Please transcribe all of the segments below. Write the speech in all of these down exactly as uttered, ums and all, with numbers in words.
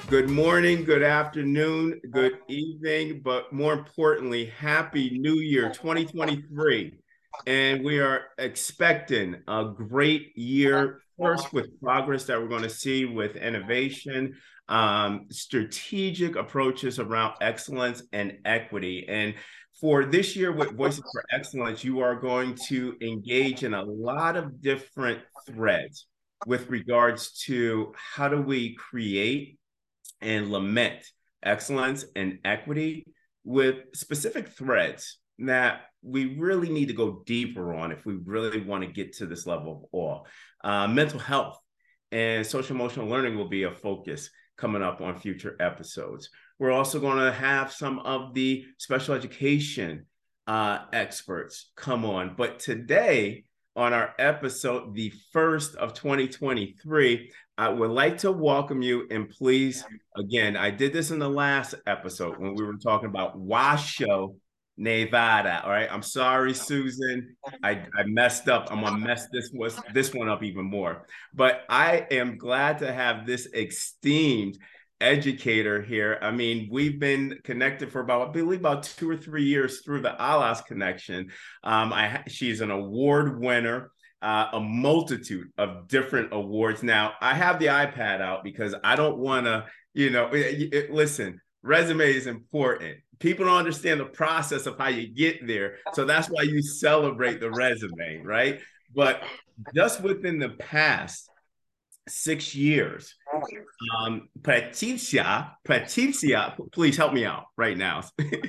Good morning, good afternoon, good evening, but more importantly, Happy New Year twenty twenty-three. And we are expecting a great year, first with progress that we're going to see with innovation, um, strategic approaches around excellence and equity. And for this year with Voices for Excellence, you are going to engage in a lot of different threads with regards to how do we create and lament excellence and equity with specific threads that we really need to go deeper on if we really want to get to this level of awe. Uh, mental health and social emotional learning will be a focus coming up on future episodes. We're also going to have some of the special education uh, experts come on. But today, on our episode, the first of twenty twenty-three, I would like to welcome you. And please, again, I did this in the last episode when we were talking about Washoe, Nevada. All right. I'm sorry, Susan. I, I messed up. I'm going to mess this, was, this one up even more. But I am glad to have this esteemed educator here. I mean, we've been connected for about, I believe, about two or three years through the ALAS connection. Um, I she's an award winner, uh, a multitude of different awards. Now, I have the iPad out because I don't want to, you know, it, it, listen, resume is important. People don't understand the process of how you get there. So that's why you celebrate the resume, right? But just within the past six years, um, Patricia, Patricia, please help me out right now.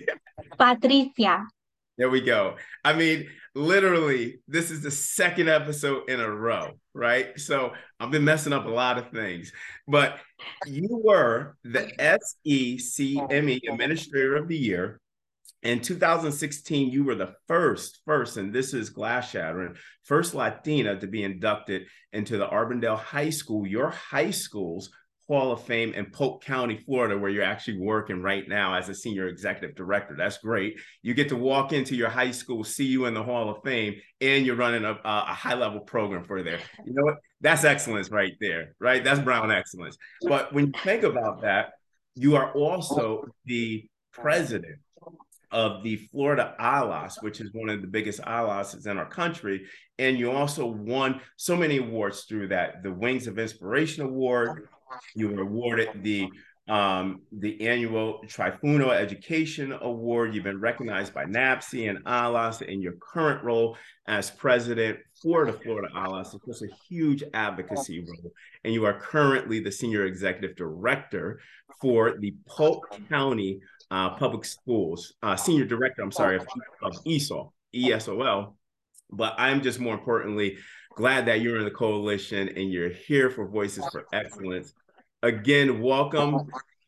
Patricia. There we go. I mean, literally, this is the second episode in a row, right? So I've been messing up a lot of things, but you were the S E C M E Administrator of the Year. In two thousand sixteen, you were the first, first, and this is glass shattering, first Latina to be inducted into the Arbondale High School, your high school's Hall of Fame in Polk County, Florida, where you're actually working right now as a senior executive director. That's great. You get to walk into your high school, see you in the Hall of Fame, and you're running a, a high-level program for there. You know what? That's excellence right there, right? That's Brown excellence. But when you think about that, you are also the president of the Florida ALAS, which is one of the biggest ALASs in our country. And you also won so many awards through that. The Wings of Inspiration Award, you were awarded the um, the annual Trifuno Education Award. You've been recognized by NAPSE and ALAS in your current role as president for the Florida ALAS. It's just a huge advocacy role. And you are currently the senior executive director for the Polk County Uh, Public Schools, uh, senior director, I'm sorry, of, of E S O L, E S O L. But I'm just more importantly glad that you're in the coalition and you're here for Voices for Excellence. Again, welcome,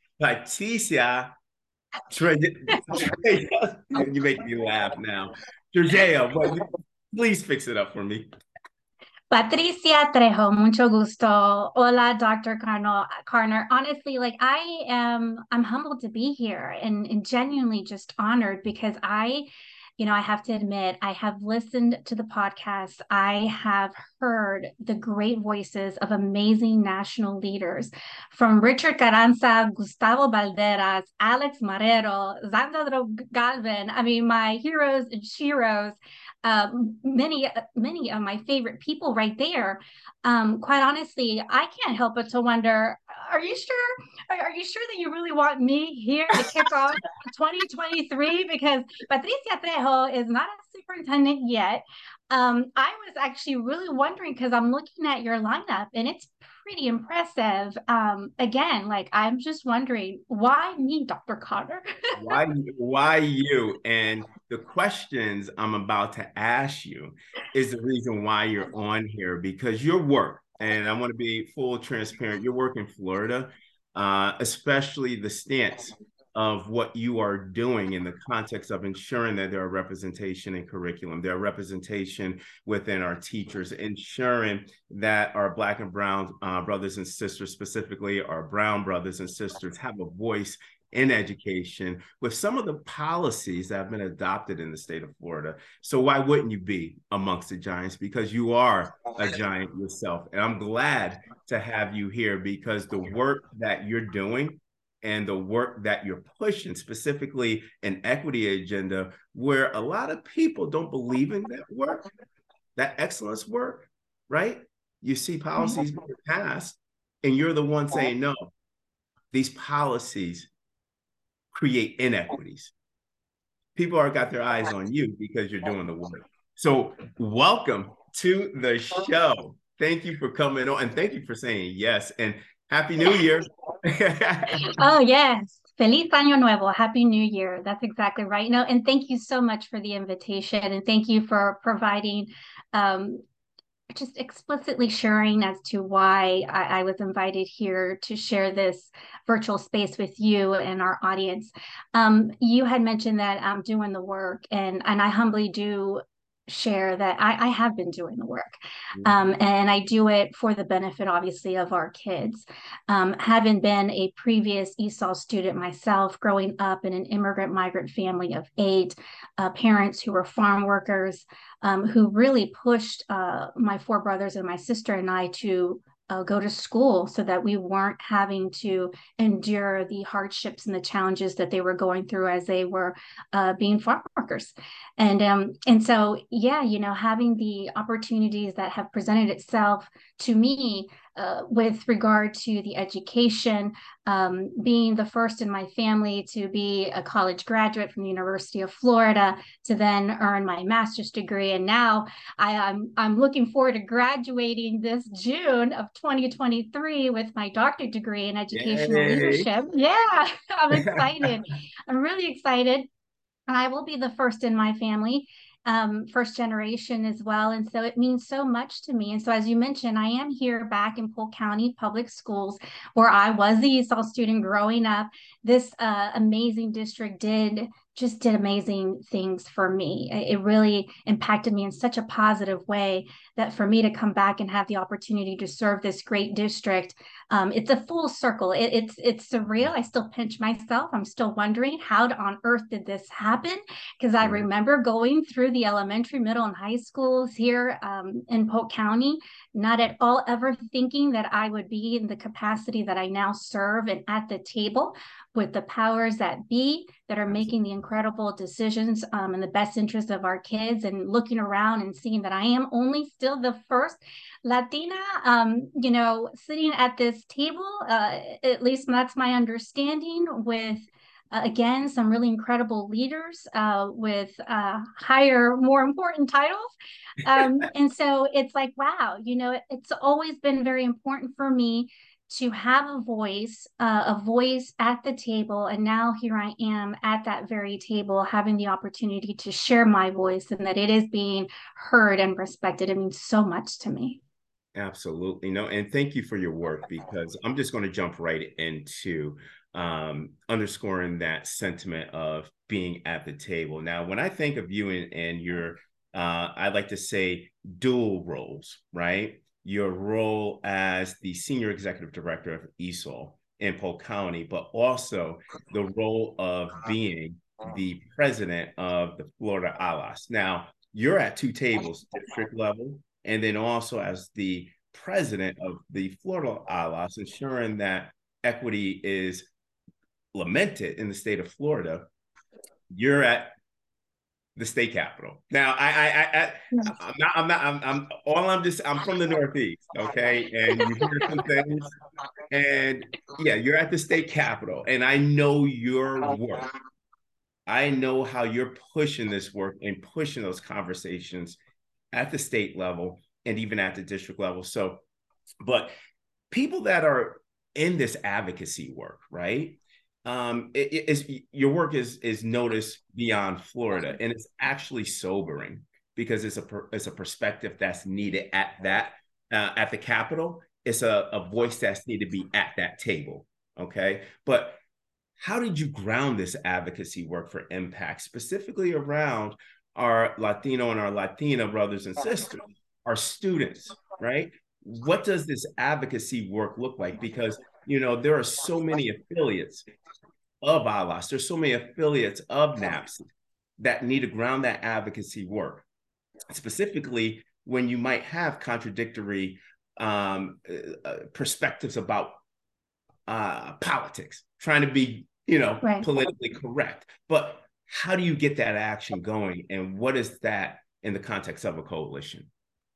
Patricia. You make me laugh now. Trejea, but please fix it up for me. Patricia Trejo, mucho gusto. Hola, Doctor Carno, Carner. Honestly, like I am, I'm humbled to be here and, and genuinely just honored because I, you know, I have to admit, I have listened to the podcast. I have heard the great voices of amazing national leaders from Richard Carranza, Gustavo Valderas, Alex Marrero, Xandro Galvin. I mean, my heroes and sheroes. Um, many, many of my favorite people right there. Um, quite honestly, I can't help but to wonder, are you sure? Are, are you sure that you really want me here to kick off twenty twenty-three? Because Patricia Trejo is not a superintendent yet. Um, I was actually really wondering because I'm looking at your lineup and it's pretty impressive. Um, again, like I'm just wondering, why me, Doctor Carter? why, why you? And the questions I'm about to ask you is the reason why you're on here, because your work, and I want to be full transparent, your work in Florida, uh, especially the stance of what you are doing in the context of ensuring that there are representation in curriculum, there are representation within our teachers, ensuring that our Black and Brown uh, brothers and sisters, specifically our Brown brothers and sisters, have a voice in education with some of the policies that have been adopted in the state of Florida. So why wouldn't you be amongst the giants? Because you are a giant yourself. And I'm glad to have you here because the work that you're doing and the work that you're pushing, specifically an equity agenda, where a lot of people don't believe in that work, that excellence work, right? You see policies being passed, and you're the one saying, no, these policies create inequities. People are got their eyes on you because you're doing the work. So welcome to the show. Thank you for coming on, and thank you for saying yes, and Happy New Year. Oh, yes. Feliz Año Nuevo. Happy New Year. That's exactly right. No, and thank you so much for the invitation, and thank you for providing um, just explicitly sharing as to why I, I was invited here to share this virtual space with you and our audience. Um, you had mentioned that I'm doing the work, and, and I humbly do share that I, I have been doing the work. Um, and I do it for the benefit, obviously, of our kids. Um, having been a previous E S O L student myself, growing up in an immigrant migrant family of eight, uh, parents who were farm workers, um, who really pushed uh, my four brothers and my sister and I to uh, go to school so that we weren't having to endure the hardships and the challenges that they were going through as they were uh, being farm workers. And um, and so, yeah, you know, having the opportunities that have presented itself to me uh, with regard to the education, um, being the first in my family to be a college graduate from the University of Florida, to then earn my master's degree. And now I, I'm, I'm looking forward to graduating this June of twenty twenty-three with my doctorate degree in educational Yay. leadership. Yeah, I'm excited. I'm really excited. I will be the first in my family, um, first generation as well. And so it means so much to me. And so, as you mentioned, I am here back in Polk County Public Schools, where I was the E S O L student growing up. This uh, amazing district did just did amazing things for me. It really impacted me in such a positive way that for me to come back and have the opportunity to serve this great district, um, it's a full circle. It, it's it's surreal. I still pinch myself. I'm still wondering how on earth did this happen? Because I remember going through the elementary, middle, and high schools here um, in Polk County, not at all ever thinking that I would be in the capacity that I now serve and at the table with the powers that be that are making the incredible decisions um, in the best interest of our kids, and looking around and seeing that I am only still the first Latina, um, you know, sitting at this table, uh, at least that's my understanding, with uh, again, some really incredible leaders uh, with uh, higher, more important titles. Um, and so it's like, wow, you know, it, it's always been very important for me to have a voice, uh, a voice at the table. And now here I am at that very table, having the opportunity to share my voice, and that it is being heard and respected. It means so much to me. Absolutely. No, and thank you for your work, because I'm just going to jump right into um, underscoring that sentiment of being at the table. Now, when I think of you and, and your, uh, I like to say dual roles, right? Your role as the senior executive director of E S O L in Polk County, but also the role of being the president of the Florida ALAS. Now, you're at two tables, district level, and then also as the president of the Florida ALAS, ensuring that equity is lamented in the state of Florida. You're at the state capitol. Now, I, I, I, I'm not, I'm not, I'm, I'm, all I'm just, I'm from the Northeast, okay? And you hear some things, and yeah, you're at the state capitol, and I know your work. I know how you're pushing this work and pushing those conversations at the state level and even at the district level. So, but people that are in this advocacy work, right? Um, it, it is your work is is noticed beyond Florida, and it's actually sobering, because it's a it's a perspective that's needed at that uh, at the Capitol. It's a, a voice that's needed to be at that table. Okay, but how did you ground this advocacy work for impact, specifically around our Latino and our Latina brothers and sisters, our students, right? What does this advocacy work look like? Because, you know, there are so many affiliates of ALAS, there's so many affiliates of NAPCE that need to ground that advocacy work, specifically when you might have contradictory um, uh, perspectives about uh, politics. trying to be, you know, Right. politically correct. But how do you get that action going? And what is that in the context of a coalition?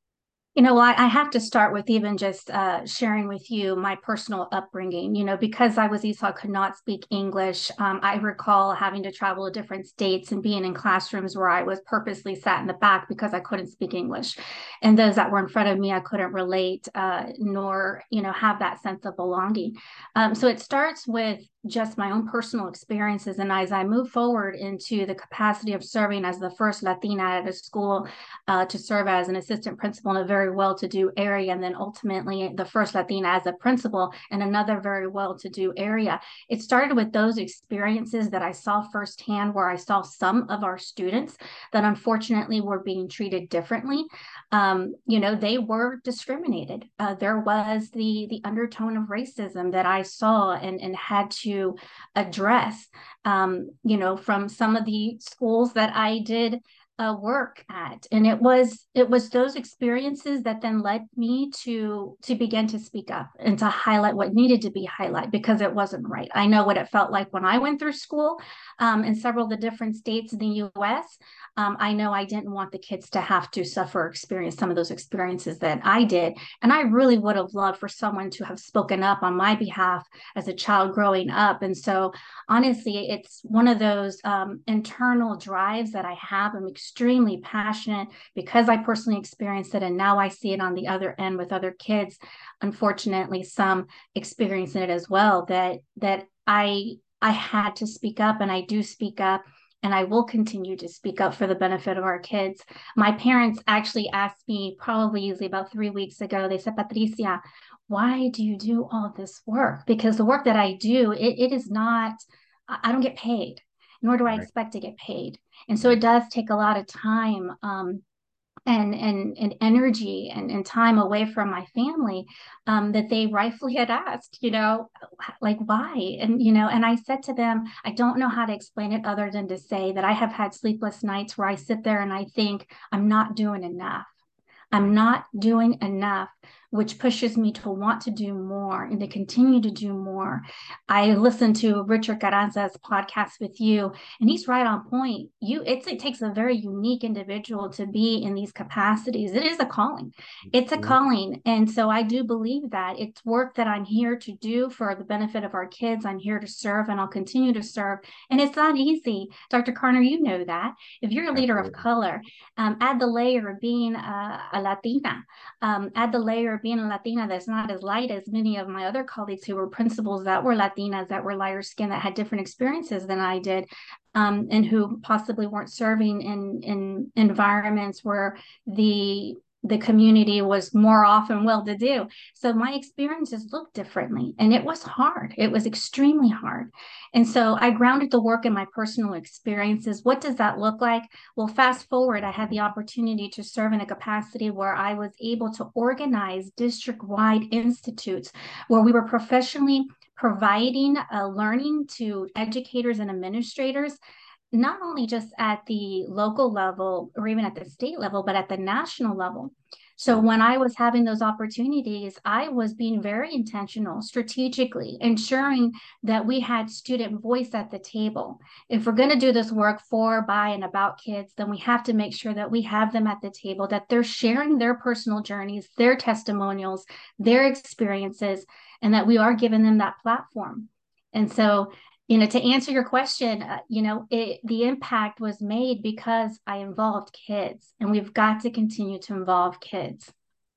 You know, I, I have to start with even just uh, sharing with you my personal upbringing. You know, because I was Esau, could not speak English. Um, I recall having to travel to different states and being in classrooms where I was purposely sat in the back because I couldn't speak English. And those that were in front of me, I couldn't relate, uh, nor, you know, have that sense of belonging. Um, so it starts with just my own personal experiences. And as I move forward into the capacity of serving as the first Latina at a school, uh, to serve as an assistant principal in a very well-to-do area, and then ultimately the first Latina as a principal in another very well-to-do area. It started with those experiences that I saw firsthand, where I saw some of our students that unfortunately were being treated differently. Um, you know, they were discriminated. Uh, there was the the undertone of racism that I saw and, and had to address, um, you know, from some of the schools that I did uh, work at. And it was it was those experiences that then led me to to begin to speak up and to highlight what needed to be highlighted, because it wasn't right. I know what it felt like when I went through school, um, in several of the different states in the U S. Um, I know I didn't want the kids to have to suffer or experience some of those experiences that I did. And I really would have loved for someone to have spoken up on my behalf as a child growing up. And so honestly, it's one of those um, internal drives that I have. I'm extremely passionate because I personally experienced it, and now I see it on the other end with other kids. Unfortunately, some experiencing it as well. That that I I had to speak up, and I do speak up. And I will continue to speak up for the benefit of our kids. My parents actually asked me, probably usually about three weeks ago, they said, Patricia, why do you do all this work? Because the work that I do, it, it is not, I don't get paid, nor do I Right. expect to get paid. And so Right. it does take a lot of time, um, and, and, and energy and, and time away from my family, um, that they rightfully had asked, you know, like why? And, you know, and I said to them, I don't know how to explain it other than to say that I have had sleepless nights where I sit there and I think I'm not doing enough. I'm Right. not doing enough, which pushes me to want to do more and to continue to do more. I listened to Richard Carranza's podcast with you, and he's right on point. You, it's, it takes a very unique individual to be in these capacities. It is a calling. It's a Mhm. calling. And so I do believe that it's work that I'm here to do for the benefit of our kids. I'm here to serve, and I'll continue to serve. And it's not easy. Doctor Carner, you know that. If you're a leader of Absolutely. color, um, add the layer of being a, a Latina, um, add the layer of being a Latina that's not as light as many of my other colleagues who were principals that were Latinas, that were lighter skinned, that had different experiences than I did, um, and who possibly weren't serving in, in environments where the the community was more often well-to-do. So my experiences looked differently, and it was hard. It was extremely hard. And so I grounded the work in my personal experiences. What does that look like? Well, fast forward, I had the opportunity to serve in a capacity where I was able to organize district-wide institutes where we were professionally providing uh, learning to educators and administrators, not only just at the local level or even at the state level, but at the national level. So Mm. when I was having those opportunities, I was being very intentional, strategically, ensuring that we had student voice at the table. If we're going to do this work for, by, and about kids, then we have to make sure that we have them at the table, that they're sharing their personal journeys, their testimonials, their experiences, and that we are giving them that platform. And so, you know, to answer your question, uh, you know, it, the impact was made because I involved kids, and we've got to continue to involve kids.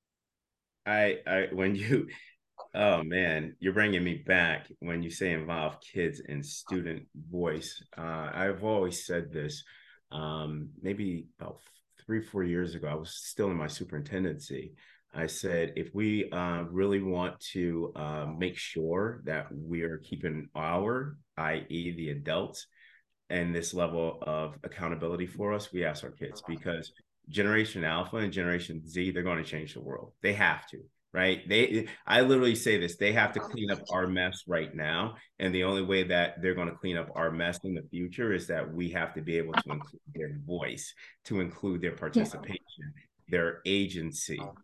I, I, when you, oh man, you're bringing me back when you say involve kids and student voice. Uh, I've always said this, um, maybe about three, four years ago, I was still in my superintendency. I said, if we uh, really want to uh, make sure that we're keeping our, that is the adults, and this level of accountability for us, we ask our kids, because Generation Alpha and Generation Z, they're going to change the world. They have to, right? They, I literally say this, they have to clean up our mess right now. And the only way that they're going to clean up our mess in the future is that we have to be able to include their voice, to include their Yeah. participation, their agency.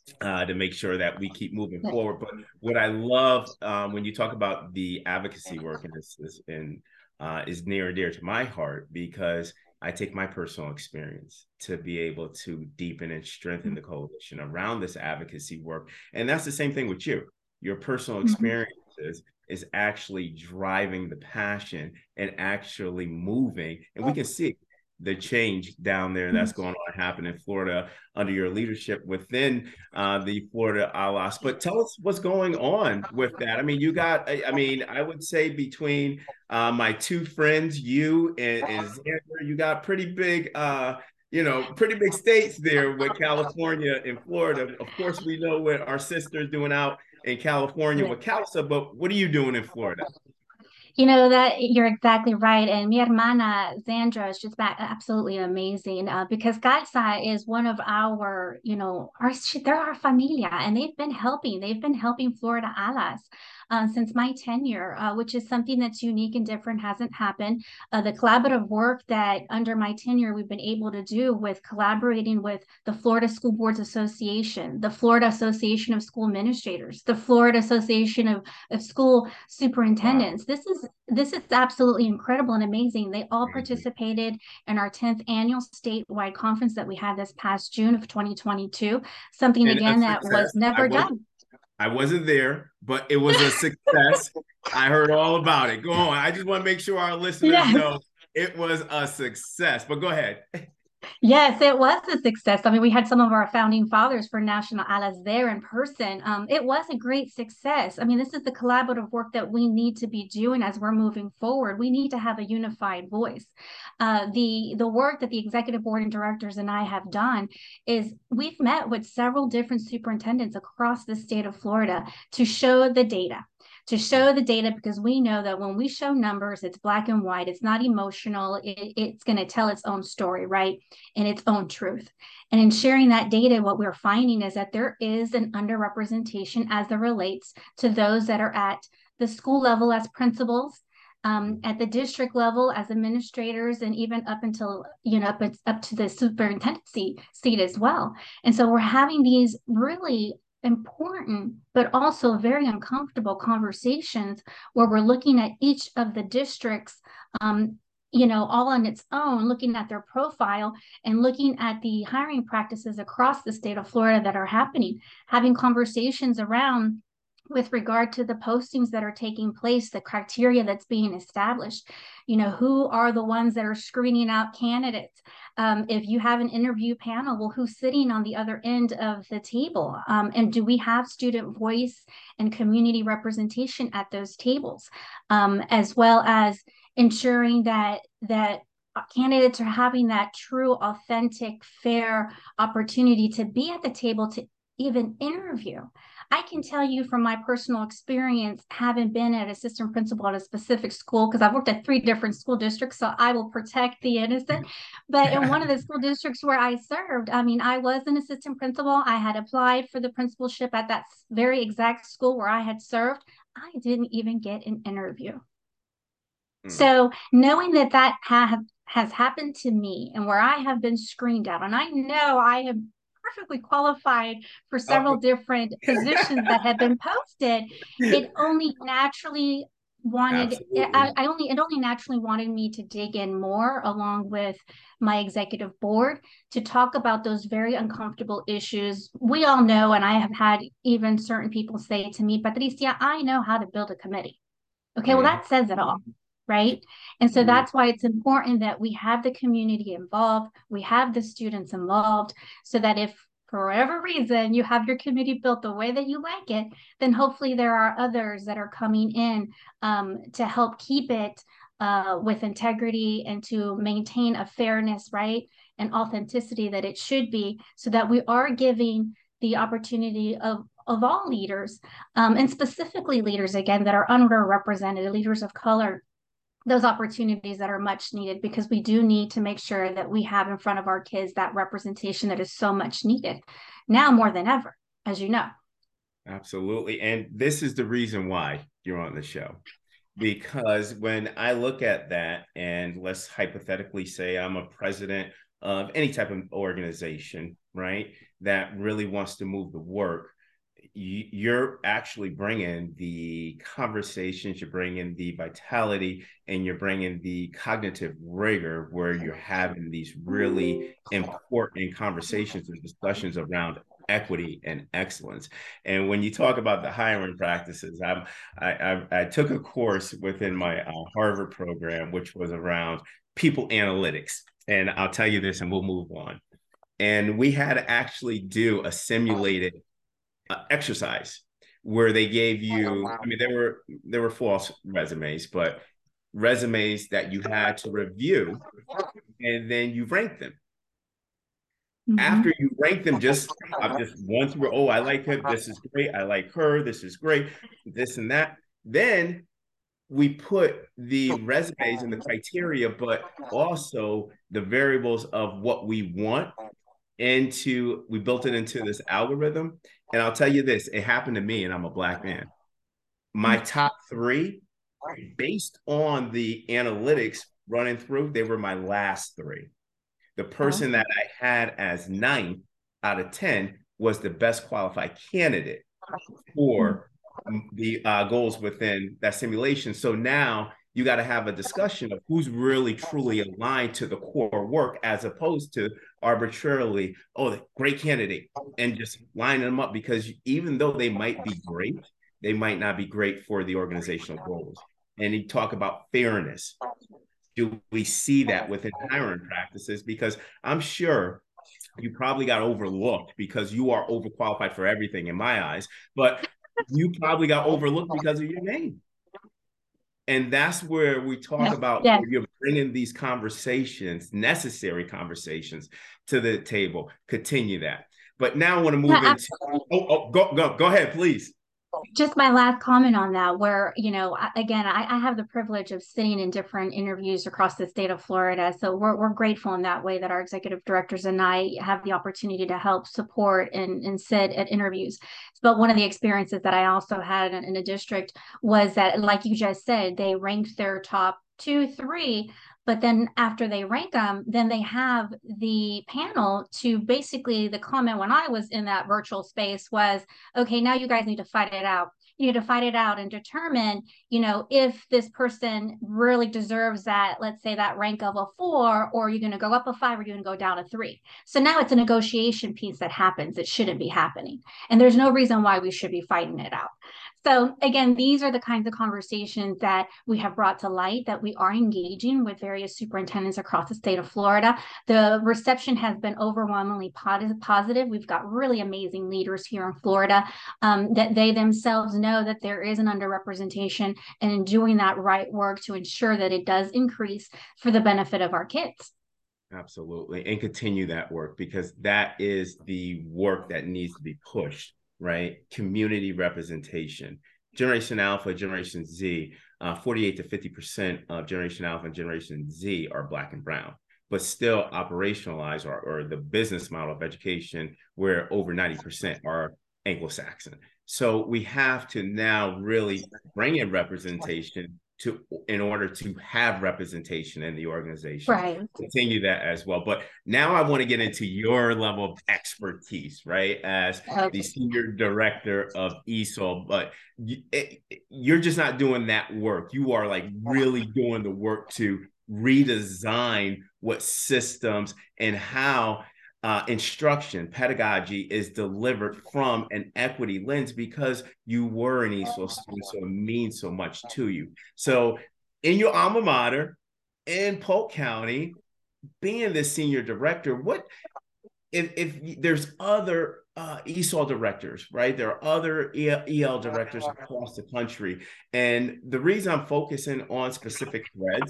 uh, to make sure that we keep moving forward. But what I love um, when you talk about the advocacy work, and this is and uh, is near and dear to my heart, because I take my personal experience to be able to deepen and strengthen the coalition around this advocacy work. And that's the same thing with you. Your personal experiences is actually driving the passion and actually moving. And we can see the change down there that's going on happen in Florida under your leadership within uh, the Florida ALAS. But tell us what's going on with that. I mean, you got, I, I mean, I would say between uh, my two friends, you and, and Xander, you got pretty big, uh, you know, pretty big states there with California and Florida. Of course, we know what our sister's doing out in California with CALSA, but what are you doing in Florida? You know that you're exactly right. And mi hermana Zandra is just back, absolutely amazing uh, because CALSA is one of our, you know, our they're our familia, and they've been helping. They've been helping Florida ALAS uh, since my tenure, uh, which is something that's unique and different, hasn't happened. Uh, the collaborative work that under my tenure we've been able to do with collaborating with the Florida School Boards Association, the Florida Association of School Administrators, the Florida Association of, of School Superintendents. Wow. This is this is absolutely incredible and amazing. They all participated in our tenth annual statewide conference that we had this past June of twenty twenty-two. Something, and again, that was never done. I wasn't there, but it was a success. I heard all about it. Go on. I just want to make sure our listeners yes. know it was a success. But go ahead. Yes, it was a success. I mean, we had some of our founding fathers for National ALAS there in person. Um, it was a great success. I mean, this is the collaborative work that we need to be doing as we're moving forward. We need to have a unified voice. Uh, the, the work that the executive board and directors and I have done is we've met with several different superintendents across the state of Florida to show the data. to show the data, because we know that when we show numbers, it's black and white, it's not emotional, it, it's going to tell its own story, right? And its own truth. And in sharing that data, what we're finding is that there is an underrepresentation as it relates to those that are at the school level as principals, um, at the district level as administrators, and even up until, you know, up, up to the superintendency seat as well. And so we're having these really important, but also very uncomfortable conversations where we're looking at each of the districts, um, you know, all on its own, looking at their profile and looking at the hiring practices across the state of Florida that are happening, having conversations around with regard to the postings that are taking place, the criteria that's being established, you know, who are the ones that are screening out candidates? Um, if you have an interview panel, well, who's sitting on the other end of the table? Um, and do we have student voice and community representation at those tables? Um, as well as ensuring that that candidates are having that true, authentic, fair opportunity to be at the table to even interview. I can tell you from my personal experience, having been an assistant principal at a specific school, because I've worked at three different school districts, so I will protect the innocent. But in one of the school districts where I served, I mean, I was an assistant principal. I had applied for the principalship at that very exact school where I had served. I didn't even get an interview. Mm. So knowing that that have, has happened to me and where I have been screened out, and I know I have perfectly qualified for several oh. different positions that have been posted, it only naturally wanted it, I, I only it only naturally wanted me to dig in more along with my executive board to talk about those very uncomfortable issues. We all know, and I have had even certain people say to me, Patricia, I know how to build a committee. Okay, mm-hmm. Well, that says it all. Right. And so that's why it's important that we have the community involved, we have the students involved, so that if for whatever reason you have your committee built the way that you like it, then hopefully there are others that are coming in um, to help keep it uh, with integrity and to maintain a fairness, right, and authenticity that it should be, so that we are giving the opportunity of of all leaders, um, and specifically leaders, again, that are underrepresented, leaders of color, those opportunities that are much needed, because we do need to make sure that we have in front of our kids that representation that is so much needed now more than ever, as you know. Absolutely. And this is the reason why you're on the show, because when I look at that, and let's hypothetically say I'm a president of any type of organization, right, that really wants to move the work, you're actually bringing the conversations, you're bringing the vitality, and you're bringing the cognitive rigor where you're having these really important conversations and discussions around equity and excellence. And when you talk about the hiring practices, I'm, I, I, I took a course within my uh, Harvard program, which was around people analytics. And I'll tell you this and we'll move on. And we had to actually do a simulated uh, exercise where they gave you, I mean, there were there were false resumes, but resumes that you had to review, and then you rank them. Mm-hmm. After you rank them, just uh, just once were, oh, I like him, this is great, I like her, this is great, this and that. Then we put the resumes and the criteria, but also the variables of what we want into, we built it into this algorithm. And I'll tell you this, it happened to me, and I'm a Black man. My top three, based on the analytics running through, they were my last three. The person that I had as ninth out of ten was the best qualified candidate for the uh, goals within that simulation. So now you got to have a discussion of who's really truly aligned to the core work, as opposed to arbitrarily, oh, great candidate, and just line them up, because even though they might be great, they might not be great for the organizational goals. And you talk about fairness. Do we see that within hiring practices? Because I'm sure you probably got overlooked because you are overqualified for everything in my eyes, but you probably got overlooked because of your name. And that's where we talk yes. about yes. you're bringing these conversations, necessary conversations, to the table. Continue that. But now I want to move yeah, into, oh, oh, go, go, go ahead, please. Just my last comment on that, where, you know, again, I, I have the privilege of sitting in different interviews across the state of Florida. So we're, we're grateful in that way that our executive directors and I have the opportunity to help support and, and sit at interviews. But one of the experiences that I also had in, in a district was that, like you just said, they ranked their top two, three, but then after they rank them, then they have the panel to basically, the comment when I was in that virtual space was, okay, now you guys need to fight it out. You need to fight it out and determine, you know, if this person really deserves that, let's say that rank of a four, or you're going to go up a five, or you're going to go down a three. So now it's a negotiation piece that happens. It shouldn't be happening. And there's no reason why we should be fighting it out. So again, these are the kinds of conversations that we have brought to light, that we are engaging with various superintendents across the state of Florida. The reception has been overwhelmingly positive. We've got really amazing leaders here in Florida um, that they themselves know that there is an underrepresentation, and in doing that right work to ensure that it does increase for the benefit of our kids. Absolutely. And continue that work, because that is the work that needs to be pushed. Right? Community representation. Generation Alpha, Generation Z, uh, forty-eight to fifty percent of Generation Alpha and Generation Z are Black and brown, but still operationalize or, or the business model of education where over ninety percent are Anglo-Saxon. So we have to now really bring in representation to in order to have representation in the organization. Right. Continue that as well. But now I want to get into your level of expertise, right? As okay. the senior director of E S O L, but you, it, you're just not doing that work. You are like really doing the work to redesign what systems and how Uh, instruction, pedagogy is delivered from an equity lens, because you were an E S O L student, so it means so much to you. So in your alma mater, in Polk County, being the senior director, what if, if there's other uh, E S O L directors, right? There are other E L directors across the country. And the reason I'm focusing on specific threads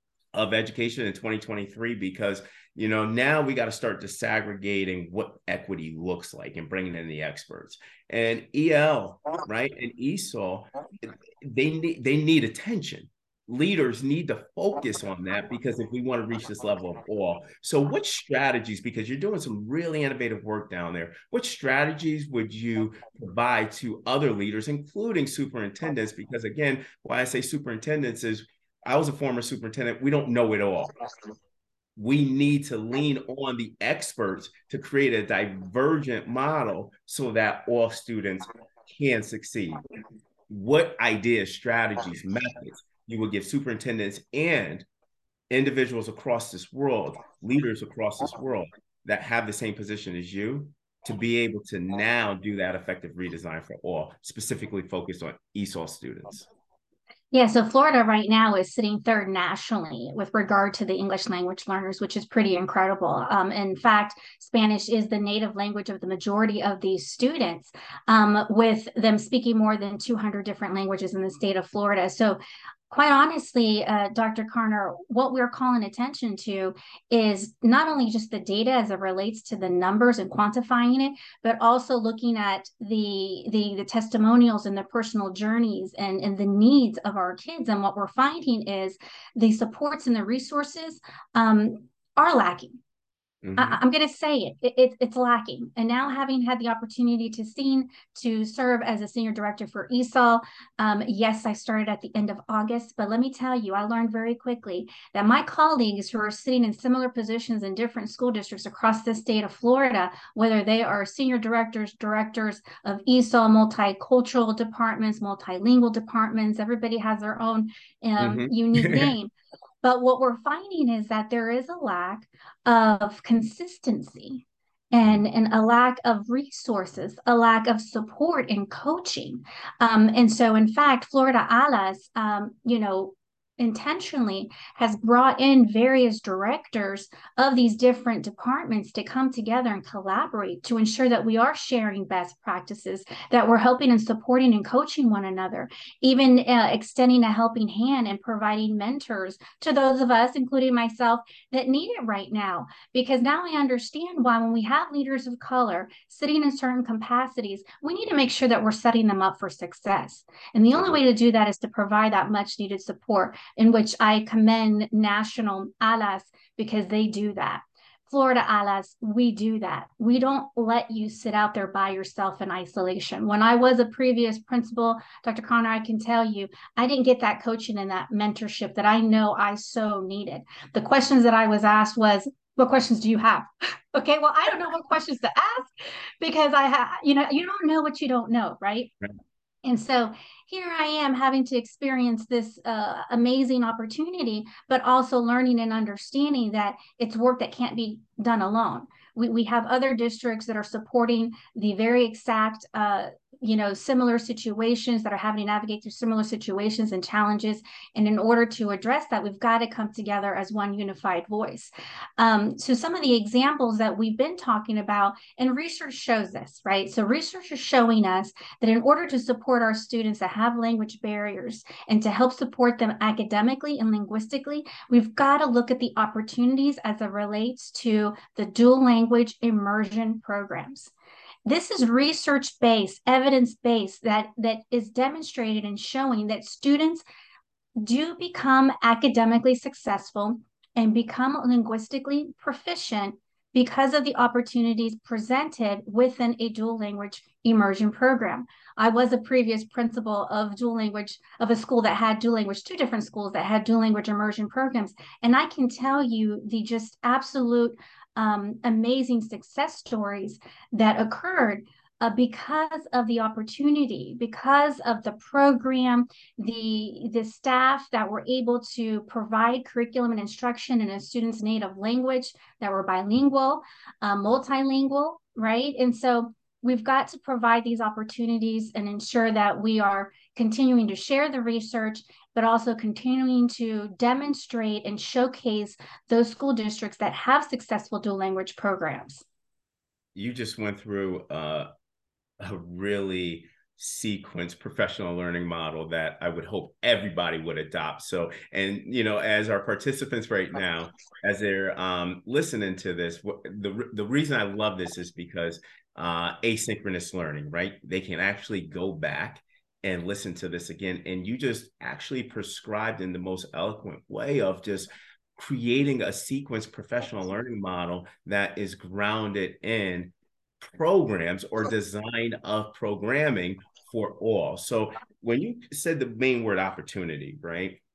of education in twenty twenty-three, because, you know, now we got to start disaggregating what equity looks like and bringing in the experts. And E L, right, and E S O L, they need, they need attention. Leaders need to focus on that, because if we want to reach this level of awe. So what strategies, because you're doing some really innovative work down there, what strategies would you provide to other leaders, including superintendents? Because again, why I say superintendents is, I was a former superintendent. We don't know it all. we need to lean on the experts to create a divergent model so that all students can succeed. What ideas, strategies, methods you will give superintendents and individuals across this world, leaders across this world that have the same position as you to be able to now do that effective redesign for all, specifically focused on E S O L students? Yeah, so Florida right now is sitting third nationally with regard to the English language learners, which is pretty incredible. Um, in fact, Spanish is the native language of the majority of these students, um, with them speaking more than two hundred different languages in the state of Florida. So quite honestly, uh, Doctor Carner, what we're calling attention to is not only just the data as it relates to the numbers and quantifying it, but also looking at the the, the testimonials and the personal journeys and, and the needs of our kids. And what we're finding is the supports and the resources um, are lacking. I, Mm-hmm. I'm going to say it. It, it. It's lacking. And now, having had the opportunity to seen to serve as a senior director for E S O L, um, yes, I started at the end of August, but let me tell you, I learned very quickly that my colleagues who are sitting in similar positions in different school districts across the state of Florida, whether they are senior directors, directors of E S O L, multicultural departments, multilingual departments, everybody has their own um, unique Mm-hmm. name. But what we're finding is that there is a lack of consistency and, and a lack of resources, a lack of support and coaching. Um, and so, in fact, Florida Alas, um, you know, intentionally has brought in various directors of these different departments to come together and collaborate to ensure that we are sharing best practices, that we're helping and supporting and coaching one another, even uh, extending a helping hand and providing mentors to those of us, including myself, that need it right now. Because now I understand why, when we have leaders of color sitting in certain capacities, we need to make sure that we're setting them up for success. And the only way to do that is to provide that much needed support, in which I commend National Alas because they do that. Florida Alas, we do that. We don't let you sit out there by yourself in isolation. When I was a previous principal, Doctor Connor, I can tell you, I didn't get that coaching and that mentorship that I know I so needed. The questions that I was asked was, what questions do you have? Okay, well, I don't know what questions to ask because I have, you know, you don't know what you don't know, right? And so here I am having to experience this uh, amazing opportunity, but also learning and understanding that it's work that can't be done alone. We, we have other districts that are supporting the very exact, uh, you know, similar situations, that are having to navigate through similar situations and challenges. And in order to address that, we've got to come together as one unified voice. Um, so some of the examples that we've been talking about, and research shows this, right? So research is showing us that in order to support our students that have language barriers and to help support them academically and linguistically, we've got to look at the opportunities as it relates to the dual language immersion programs. This is research-based, evidence-based, that, that is demonstrated and showing that students do become academically successful and become linguistically proficient because of the opportunities presented within a dual language immersion program. I was a previous principal of dual language, of a school that had dual language, two different schools that had dual language immersion programs. And I can tell you the just absolute um, amazing success stories that occurred uh, because of the opportunity, because of the program, the the staff that were able to provide curriculum and instruction in a student's native language, that were bilingual, uh, multilingual, right? And so we've got to provide these opportunities and ensure that we are continuing to share the research, but also continuing to demonstrate and showcase those school districts that have successful dual language programs. You just went through uh, a really sequenced professional learning model that I would hope everybody would adopt. So, and you know, as our participants right now, as they're um, listening to this, the the reason I love this is because uh, asynchronous learning, right? They can actually go back and listen to this again, and you just actually prescribed in the most eloquent way of just creating a sequenced professional learning model that is grounded in programs or design of programming for all. So when you said the main word opportunity, right?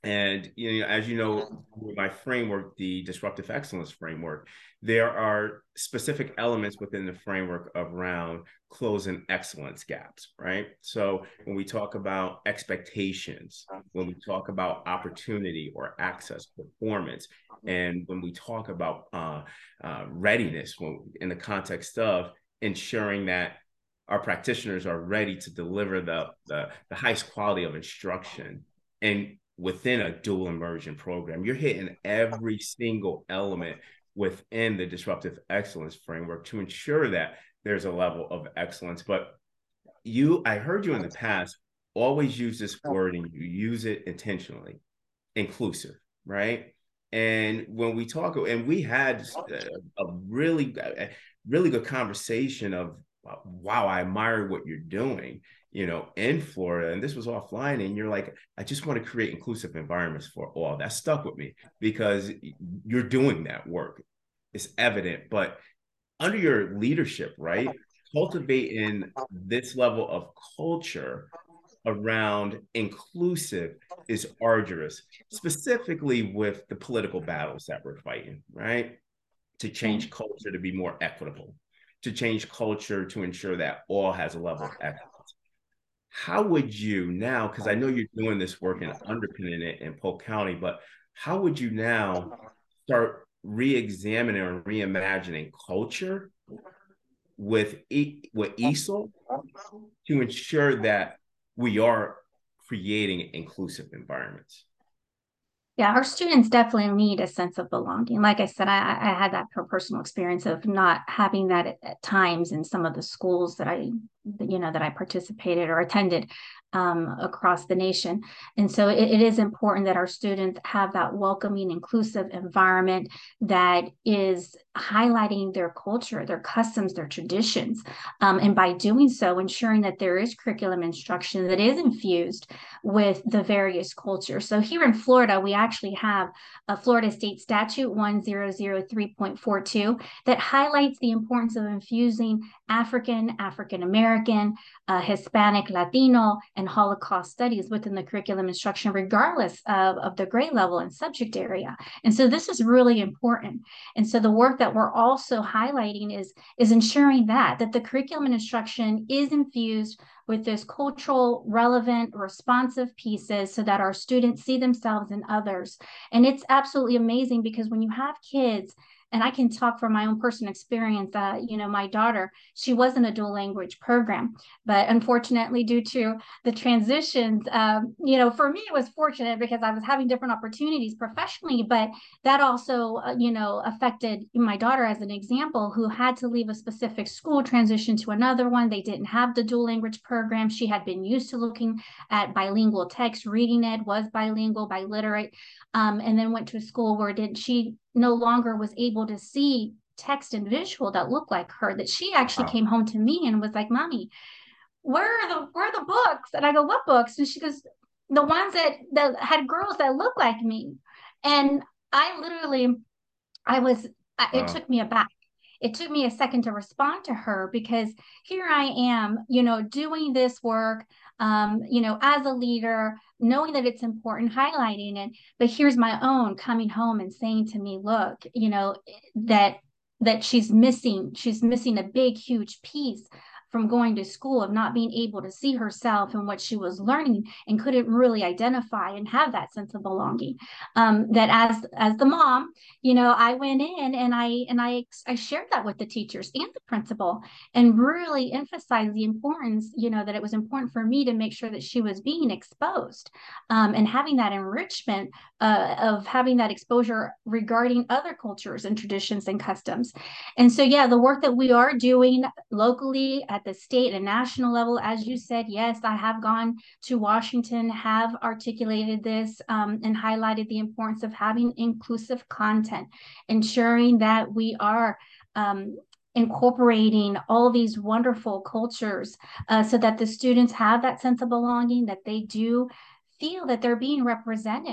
And you know, as you know, with my framework, the disruptive excellence framework, there are specific elements within the framework around closing excellence gaps, right? So when we talk about expectations, when we talk about opportunity or access, performance, and when we talk about uh, uh, readiness, when, in the context of ensuring that our practitioners are ready to deliver the, the, the highest quality of instruction and within a dual immersion program, you're hitting every single element within the disruptive excellence framework to ensure that there's a level of excellence. But you, I heard you in the past always use this word, and you use it intentionally, inclusive, right? And when we talk, and we had a, a really, a really good conversation of, wow, I admire what you're doing, you know, in Florida. And this was offline. And you're like, I just want to create inclusive environments for all. That stuck with me because you're doing that work. It's evident. But under your leadership, right, cultivating this level of culture around inclusive is arduous, specifically with the political battles that we're fighting, right? To change culture to be more equitable, to change culture to ensure that all has a level of excellence. How would you now, because I know you're doing this work and underpinning it in Polk County, but how would you now start re-examining or reimagining culture with, e- with E S O L to ensure that we are creating inclusive environments? Yeah, our students definitely need a sense of belonging. Like I said, I, I had that personal experience of not having that at, at times in some of the schools that I, you know, that I participated or attended um, across the nation. And so it, it is important that our students have that welcoming, inclusive environment that is highlighting their culture, their customs, their traditions. Um, and by doing so, ensuring that there is curriculum instruction that is infused with the various cultures. So here in Florida, we actually have a Florida State Statute one thousand three point four two that highlights the importance of infusing African, African American, uh, Hispanic, Latino, and Holocaust studies within the curriculum instruction, regardless of, of the grade level and subject area. And so this is really important. And so the work that we're also highlighting is, is ensuring that, that the curriculum and instruction is infused with this cultural, relevant, responsive pieces so that our students see themselves in others. And it's absolutely amazing because when you have kids, and I can talk from my own personal experience, uh, you know, my daughter, she was in a dual language program, but unfortunately due to the transitions, um, you know, for me, it was fortunate because I was having different opportunities professionally, but that also, uh, you know, affected my daughter as an example, who had to leave a specific school, transition to another one. They didn't have the dual language program. She had been used to looking at bilingual text, reading it, was bilingual, biliterate, um, and then went to a school where did she no longer was able to see text and visual that looked like her, that she actually Wow. came home to me and was like, Mommy, where are the where are the books? And I go, what books? And she goes, the ones that that had girls that look like me. And I literally, I was, it Wow. took me aback. It took me a second to respond to her because here I am, you know, doing this work, um, you know, as a leader, knowing that it's important, highlighting it. But here's my own coming home and saying to me, look, you know, that that she's missing, she's missing a big, huge piece from going to school, of not being able to see herself and what she was learning and couldn't really identify and have that sense of belonging. Um, that as as the mom, you know, I went in and I and I I shared that with the teachers and the principal and really emphasized the importance, you know, that it was important for me to make sure that she was being exposed um, and having that enrichment uh, of having that exposure regarding other cultures and traditions and customs. And so, yeah, the work that we are doing locally at the state and national level, as you said, yes, I have gone to Washington, have articulated this um, and highlighted the importance of having inclusive content, ensuring that we are um, incorporating all these wonderful cultures uh, so that the students have that sense of belonging, that they do feel that they're being represented.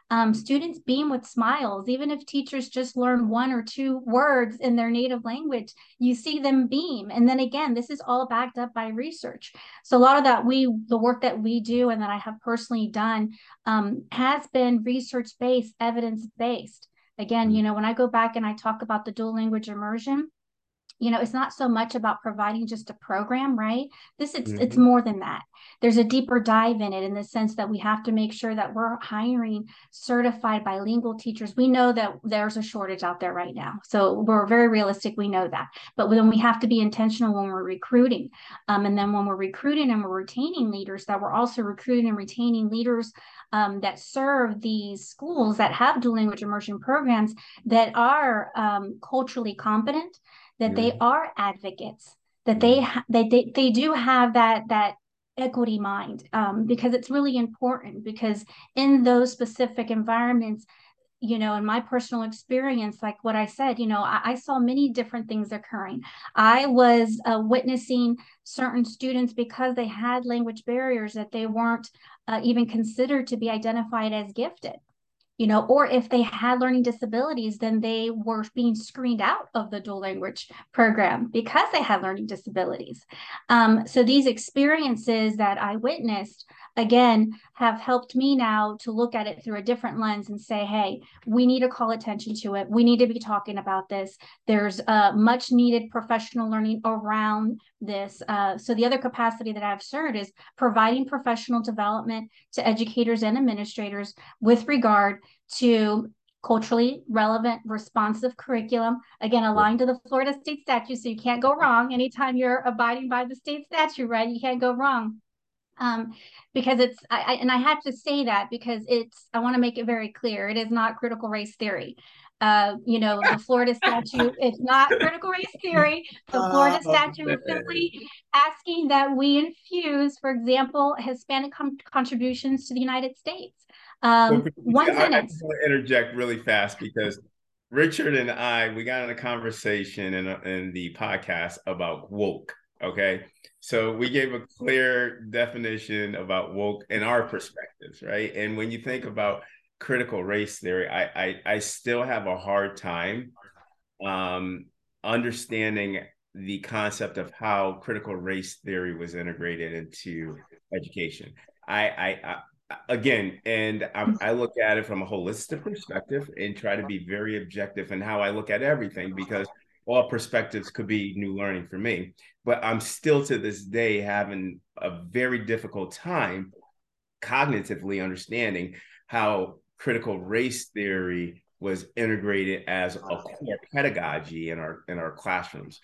Um, students beam with smiles. Even if teachers just learn one or two words in their native language, you see them beam. And then again, this is all backed up by research. So a lot of that we, the work that we do and that I have personally done um, has been research-based, evidence-based. Again, you know, when I go back and I talk about the dual language immersion, you know, it's not so much about providing just a program, right? This it's mm-hmm. it's more than that. There's a deeper dive in it in the sense that we have to make sure that we're hiring certified bilingual teachers. We know that there's a shortage out there right now. So we're very realistic, we know that. But then we have to be intentional when we're recruiting. Um, and then when we're recruiting and we're retaining leaders, that we're also recruiting and retaining leaders um, that serve these schools that have dual language immersion programs that are um, culturally competent, that mm-hmm. they are advocates, that mm-hmm. they, ha- they they they do have that that equity mind, um, because it's really important. Because in those specific environments, you know, in my personal experience, like what I said, you know, I, I saw many different things occurring. I was uh, witnessing certain students, because they had language barriers, that they weren't uh, even considered to be identified as gifted. You know, or if they had learning disabilities, then they were being screened out of the dual language program because they had learning disabilities. Um, so these experiences that I witnessed, again, have helped me now to look at it through a different lens and say, hey, we need to call attention to it. We need to be talking about this. There's uh, much needed professional learning around this. Uh, so the other capacity that I've served is providing professional development to educators and administrators with regard to culturally relevant, responsive curriculum, again, aligned to the Florida state statute. So you can't go wrong. Anytime you're abiding by the state statute, right, you can't go wrong. Um, because it's, I, I, and I have to say that because it's, I want to make it very clear, it is not critical race theory. Uh, you know, the Florida statute, it's not critical race theory. The Florida oh, statute man. is simply asking that we infuse, for example, Hispanic com- contributions to the United States. Um, well, one I, sentence. I just want to interject really fast because Richard and I, we got in a conversation in, a, in the podcast about woke, okay? So we gave a clear definition about woke in our perspectives, right? And when you think about critical race theory, I I, I still have a hard time um, understanding the concept of how critical race theory was integrated into education. I, I, I again, and I'm, I look at it from a holistic perspective and try to be very objective in how I look at everything, because all perspectives could be new learning for me. But I'm still to this day having a very difficult time cognitively understanding how critical race theory was integrated as a core pedagogy in our in our classrooms.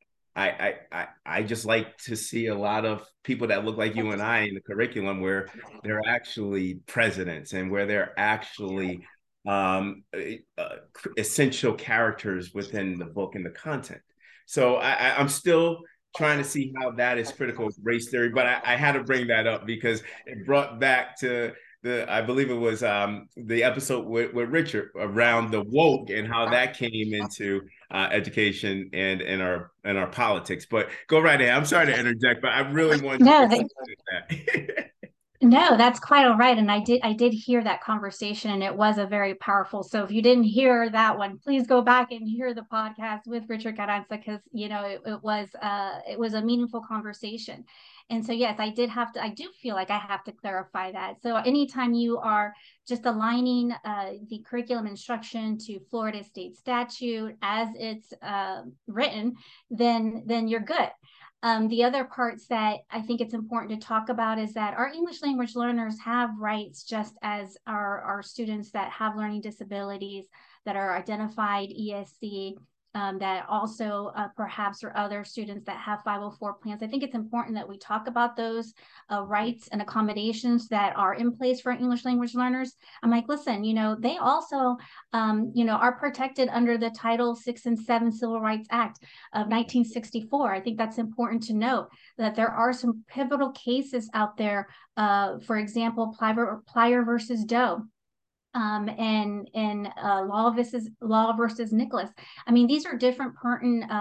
I, I I just like to see a lot of people that look like you and I in the curriculum where they're actually presidents and where they're actually um, uh, essential characters within the book and the content. So I, I'm still trying to see how that is critical race theory, but I, I had to bring that up because it brought back to the, I believe it was um, the episode with, with Richard around the woke and how that came into uh, education and in our and our politics. But go right ahead. I'm sorry to interject, but I really wanted no, to that. No, that's quite all right. And I did I did hear that conversation, and it was a very powerful. So if you didn't hear that one, please go back and hear the podcast with Richard Carranza, because you know it, it was uh it was a meaningful conversation. And so yes, I did have to I do feel like I have to clarify that. So anytime you are just aligning uh, the curriculum instruction to Florida state statute as it's uh, written, then then you're good. Um, the other parts that I think it's important to talk about is that our English language learners have rights just as our, our students that have learning disabilities, that are identified E S C, um, that also uh, perhaps are other students that have five oh four plans. I think it's important that we talk about those uh, rights and accommodations that are in place for English language learners. I'm like, listen, you know, they also, um, you know, are protected under the Title six and seven Civil Rights Act of nineteen sixty-four. I think that's important to note, that there are some pivotal cases out there. Uh, for example, Plyer, Plyer versus Doe. Um, and and uh, law versus law versus Nicholas. I mean, these are different pertinent uh,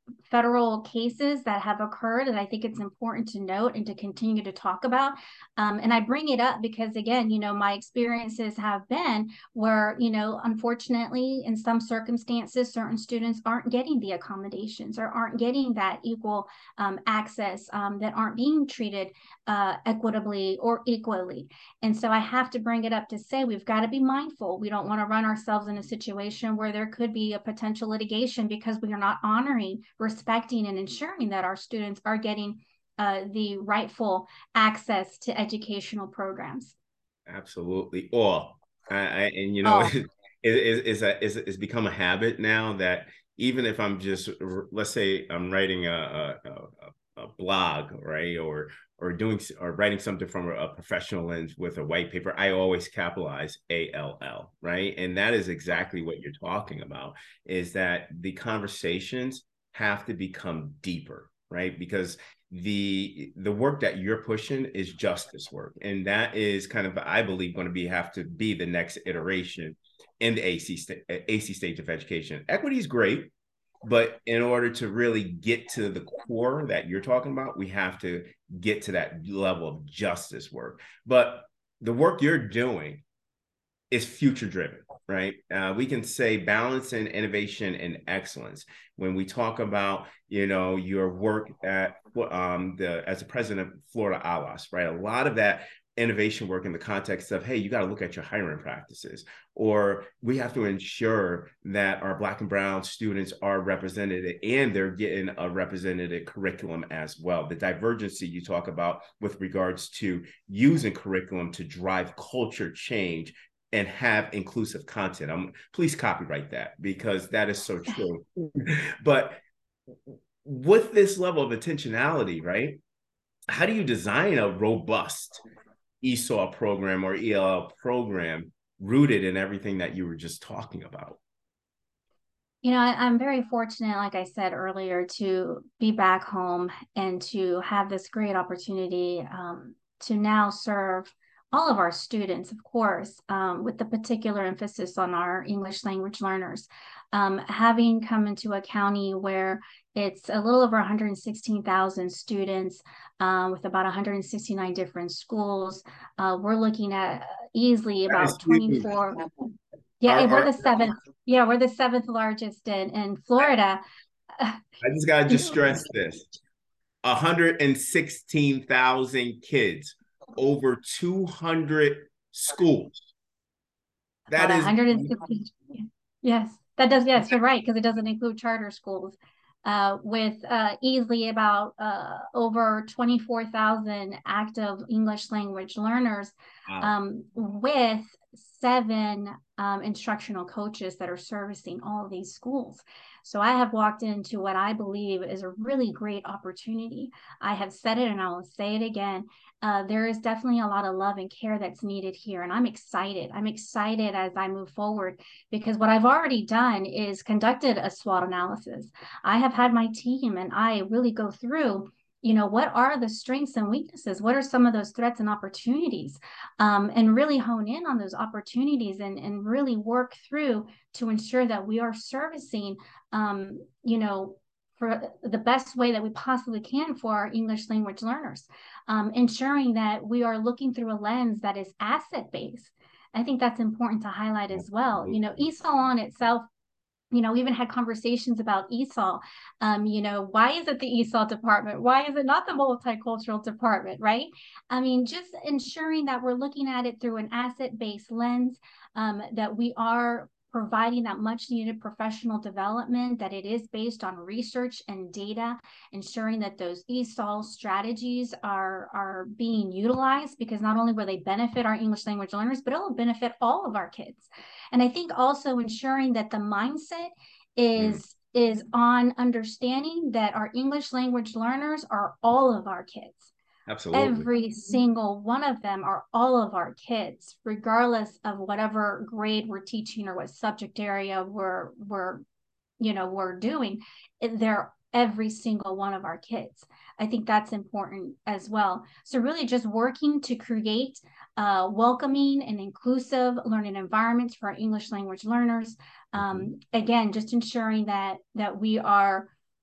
federal cases that have occurred, and I think it's important to note and to continue to talk about. Um, and I bring it up because, again, you know, my experiences have been where, you know, unfortunately, in some circumstances, certain students aren't getting the accommodations or aren't getting that equal um, access, um, that aren't being treated uh, equitably or equally. And so I have to bring it up to say we've got to be mindful. We don't want to run ourselves in a situation where there could be a potential litigation because we are not honoring, respecting, and ensuring that our students are getting uh, the rightful access to educational programs. Absolutely. All. I, I, and you know, Oh, it, it, it's a, it's, it's become a habit now that even if I'm just, let's say I'm writing a, a, a, a blog, right, or or doing or writing something from a professional lens with a white paper, I always capitalize A L L, right? And that is exactly what you're talking about, is that the conversations have to become deeper, right? Because the the work that you're pushing is justice work, and that is kind of, I believe, going to be have to be the next iteration in the A C st- A C stage of education. Equity is great, but in order to really get to the core that you're talking about, we have to get to that level of justice work. But the work you're doing is future driven, right? Uh, we can say balance and innovation and excellence. When we talk about, you know, your work at um, the as the president of Florida A L A S, right? A lot of that innovation work in the context of, hey, you got to look at your hiring practices, or we have to ensure that our Black and Brown students are represented and they're getting a representative curriculum as well. The divergency you talk about with regards to using curriculum to drive culture change and have inclusive content. I'm please copyright that, because that is so true. But with this level of intentionality, right? How do you design a robust E S O L program or E L L program rooted in everything that you were just talking about? You know, I, I'm very fortunate, like I said earlier, to be back home and to have this great opportunity um, to now serve all of our students, of course, um, with the particular emphasis on our English language learners. Um, having come into a county where it's a little over one hundred sixteen thousand students um, with about one hundred sixty-nine different schools, uh, we're looking at easily That is about huge. twenty-four. Yeah, Our, we're our, the seventh. Yeah, we're the seventh largest in in Florida. I just got to just stress this. one hundred sixteen thousand kids, over two hundred schools. That About is one hundred sixty. Yes, that does. Yes, you're right, because it doesn't include charter schools. Uh, with uh, easily about uh, over twenty-four thousand active English language learners, wow. um, with seven um, instructional coaches that are servicing all of these schools. So I have walked into what I believe is a really great opportunity. I have said it and I will say it again. Uh, there is definitely a lot of love and care that's needed here. And I'm excited. I'm excited as I move forward, because what I've already done is conducted a SWOT analysis. I have had my team and I really go through, you know, what are the strengths and weaknesses? What are some of those threats and opportunities? Um, and really hone in on those opportunities and, and really work through to ensure that we are servicing, um, you know, for the best way that we possibly can for our English language learners, um, ensuring that we are looking through a lens that is asset-based. I think that's important to highlight as well. You know, E S O L on itself, you know, we even had conversations about E S O L. Um, you know, why is it the E S O L department? Why is it not the multicultural department, right? I mean, just ensuring that we're looking at it through an asset-based lens, um, that we are providing that much needed professional development, that it is based on research and data, ensuring that those E S O L strategies are, are being utilized, because not only will they benefit our English language learners, but it will benefit all of our kids. And I think also ensuring that the mindset is mm. is on understanding that our English language learners are all of our kids. Absolutely. Every single one of them are all of our kids, regardless of whatever grade we're teaching or what subject area we're we're you know we're doing. They're every single one of our kids. I think that's important as well. So really just working to create uh, welcoming and inclusive learning environments for our English language learners. Um, mm-hmm. Again, just ensuring that that we are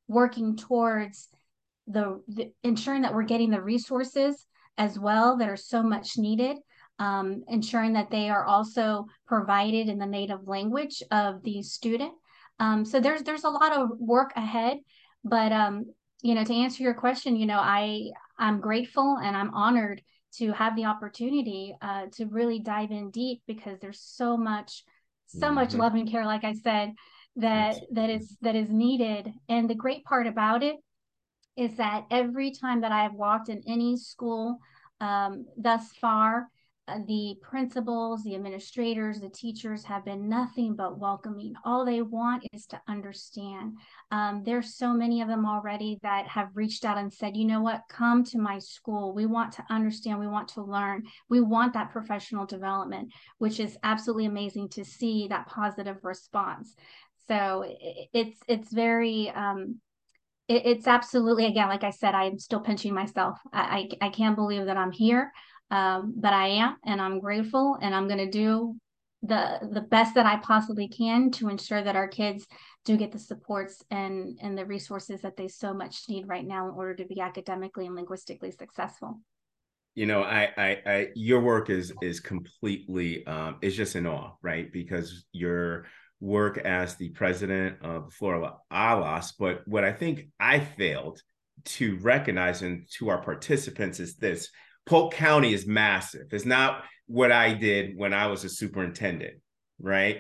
working towards the, the ensuring that we're getting the resources as well that are so much needed, um, ensuring that they are also provided in the native language of the student. Um, so there's there's a lot of work ahead, but um, you know, to answer your question, you know, I I'm grateful and I'm honored to have the opportunity uh, to really dive in deep, because there's so much so much Mm-hmm. love and care, like I said, that that is that is needed. And the great part about it is that every time that I have walked in any school um, thus far, uh, the principals, the administrators, the teachers have been nothing but welcoming. All they want is to understand. Um, there's so many of them already that have reached out and said, you know what, come to my school. We want to understand. We want to learn. We want that professional development, which is absolutely amazing to see that positive response. So it's it's very um, it, it's absolutely, again, like I said, I'm still pinching myself. I, I, I can't believe that I'm here, um, but I am, and I'm grateful, and I'm going to do the the best that I possibly can to ensure that our kids do get the supports and and the resources that they so much need right now in order to be academically and linguistically successful. You know, I, I, I, your work is is completely, um, is just in awe, right? Because your work as the president of Florida ALAS, but what I think I failed to recognize, and to our participants, is this: Polk County is massive. It's not what I did when I was a superintendent, right?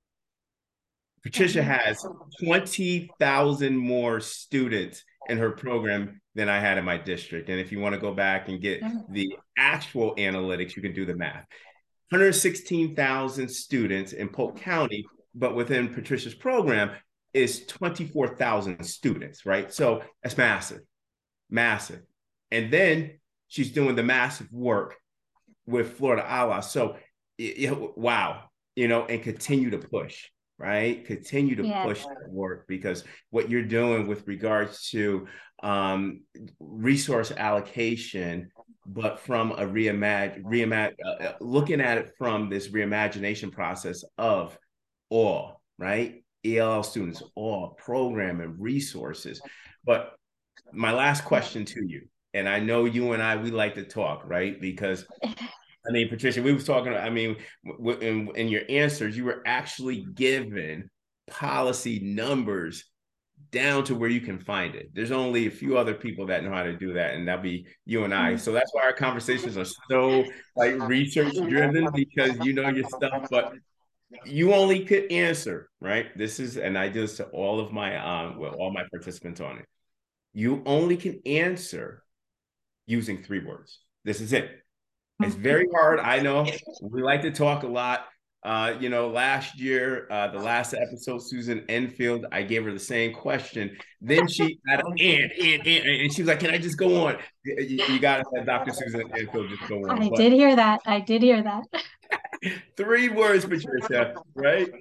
Patricia has twenty thousand more students in her program than I had in my district. And if you want to go back and get the actual analytics, you can do the math. one hundred sixteen thousand students in Polk County, but within Patricia's program is twenty-four thousand students, right? So that's massive, massive. And then she's doing the massive work with Florida ALAS. So, you know, wow, you know, and continue to push, right? Continue to Yes. push that work, because what you're doing with regards to um, resource allocation, but from a reimagine, reimagine, uh, looking at it from this reimagination process of all, right? E L L students, all program and resources. But my last question to you, and I know you and I, we like to talk, right? Because I mean, Patricia, we was talking, I mean, in, in your answers, you were actually given policy numbers down to where you can find it. There's only a few other people that know how to do that, and that'll be you and I. So that's why our conversations are so like research driven, because you know your stuff, but you only could answer, right? This is, and I do this to all of my, um, well, all my participants on it. You only can answer using three words. This is it. It's very hard. I know we like to talk a lot. Uh, you know, last year, uh, the last episode, Susan Enfield, I gave her the same question. Then she had an and, and, and, and she was like, can I just go on? You, you got to let Doctor Susan Enfield just go on. I But did hear that. I did hear that. three words, Patricia, right?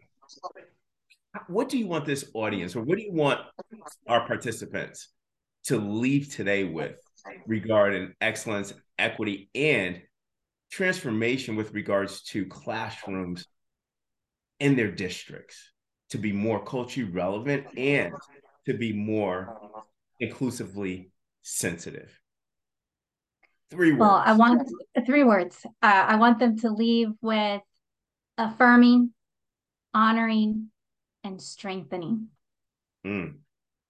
What do you want this audience, or what do you want our participants to leave today with regarding excellence, equity, and transformation with regards to classrooms in their districts, to be more culturally relevant and to be more inclusively sensitive? Three words. Well, I want three words. Uh, I want them to leave with affirming, honoring, and strengthening. Mm.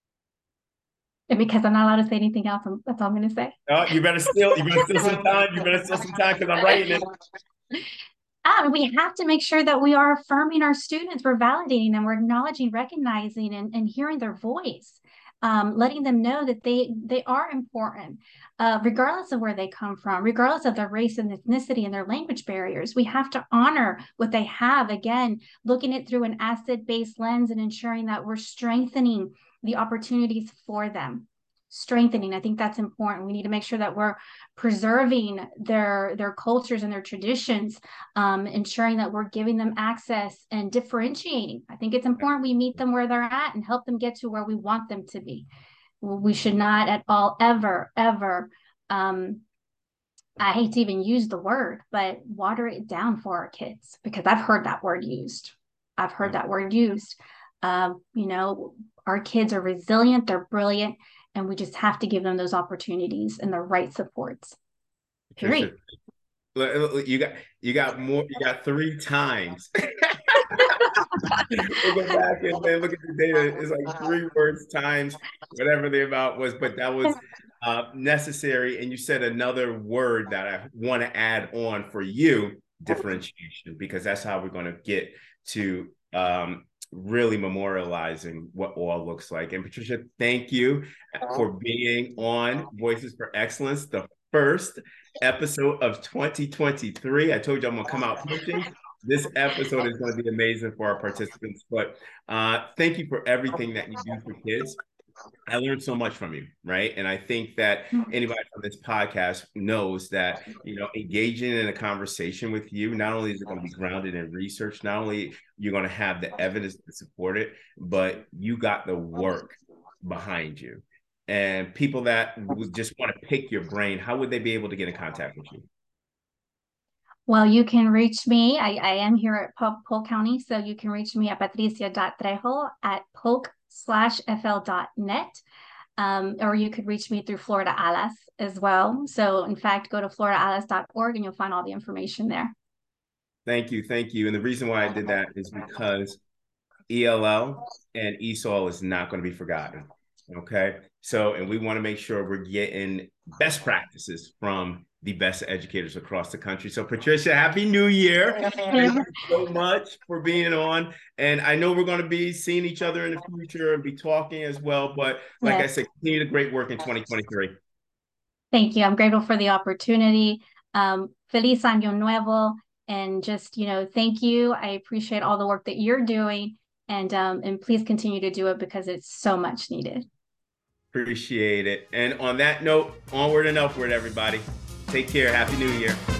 And because I'm not allowed to say anything else, that's all I'm going to say. Oh, you better steal. You better steal some time. You better steal some time, because I'm writing it. Um, we have to make sure that we are affirming our students, we're validating them, we're acknowledging, recognizing, and, and hearing their voice, um, letting them know that they they are important, uh, regardless of where they come from, regardless of their race and ethnicity and their language barriers. We have to honor what they have. Again, looking at through an asset-based lens and ensuring that we're strengthening the opportunities for them. Strengthening, I think that's important. We need to make sure that we're preserving their their cultures and their traditions, um, ensuring that we're giving them access and differentiating. I think it's important we meet them where they're at and help them get to where we want them to be. We should not at all ever, ever, um, I hate to even use the word, but water it down for our kids, because I've heard that word used. I've heard that word used. Um, you know, our kids are resilient, they're brilliant, and we just have to give them those opportunities and the right supports. Patricia, you got you got more. You got three times. We'll go back and then look at the data. It's like three words times whatever the amount was, but that was uh, necessary. And you said another word that I want to add on for you: differentiation, because that's how we're going to get to um, really memorializing what all looks like. And Patricia, thank you for being on Voices for Excellence, the first episode of twenty twenty-three. I told you I'm going to come out pushing. This episode is going to be amazing for our participants, but uh, thank you for everything that you do for kids. I learned so much from you, right? And I think that anybody on this podcast knows that, you know, engaging in a conversation with you, not only is it going to be grounded in research, not only you're going to have the evidence to support it, but you got the work behind you. And people that would just want to pick your brain, how would they be able to get in contact with you? Well, you can reach me. I, I am here at Polk, Polk County, so you can reach me at patricia dot trejo at polk slash fl dot net. Um, or you could reach me through Florida ALAS as well. So in fact, go to florida alas dot org and you'll find all the information there. Thank you. Thank you. And the reason why I did that is because E L L and E S O L is not going to be forgotten. Okay. So, and we want to make sure we're getting best practices from the best educators across the country. So Patricia, Happy New Year. Thank you so much for being on. And I know we're going to be seeing each other in the future and be talking as well. But like yes. I said, continue the great work in twenty twenty-three. Thank you. I'm grateful for the opportunity. Um, Feliz Año Nuevo. And just, you know, thank you. I appreciate all the work that you're doing. And, um, and please continue to do it because it's so much needed. Appreciate it. And on that note, onward and upward, everybody. Take care. Happy New Year.